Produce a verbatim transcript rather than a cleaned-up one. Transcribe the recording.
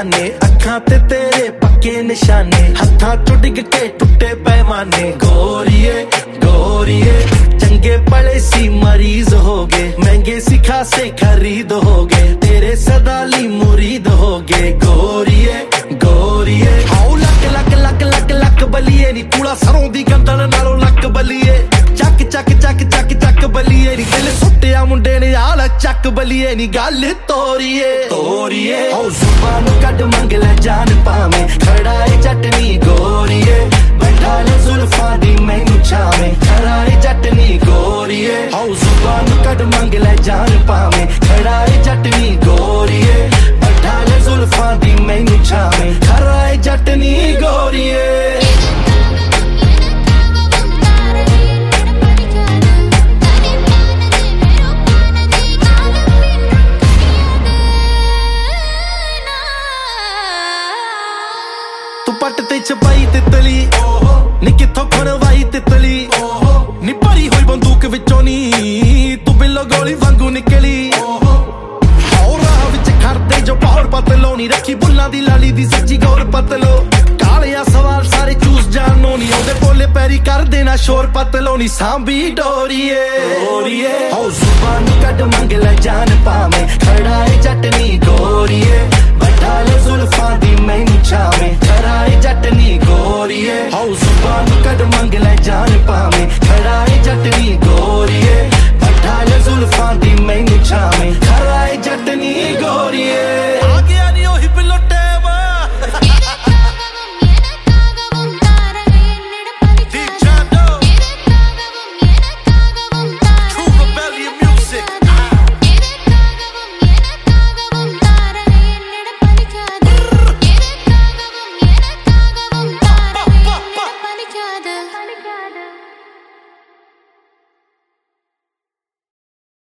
जाने अखां ते तेरे पक्के निशाने हत्थां चों डिग के टुटे पैमाने गोरिए गोरिए चंगे भले सी मरीज हो गए महंगे सी खासे खरीद हो गए तेरे सदाली मुरीद हो गए गोरिए गोरिए आओ लक लक लक लक लक बलिए नी कूड़ा सरों दी गंदल नालों लक बलिए चक चक चक चक चक बलिए नी दिल सुट्टिया मुंडे ने आल चक बलिए नी गल तोरिए तोरिए आओ जुबान कट मंग ले जान पावे खड़ा है चटनी गोरिए बैठा ले जुल्फां दी मैनू छावे खड़ा है चटनी गोरिए आओ जुबान कट मंग ले जान पावे खड़ा है चटनी गोरिए बैठा ले जुल्फां दी मैनू छावे खड़ा है चटनी गोरिए पट ते छपाई तितली नी किथों खड़वाई तितली नी भरी हुई बंदूक विचों नी तू बिल्लो गोली वांगू निकली और राह विच खड़दे जो पौड़ पतलो नी रखी बुल्लां दी लाली दी सच्ची गौर पतलो कालिया सवाल सारे चूस जानो नी ओदे बोले पैरी कर देना शोर पतलो नी सांभी डोरिए डोरिए ओ जुबान कट मंग ले जान पावे खड़ा है चटनी गोरिए बैठा ले जुल्फां दी मैनू छावे खड़ा है चटनी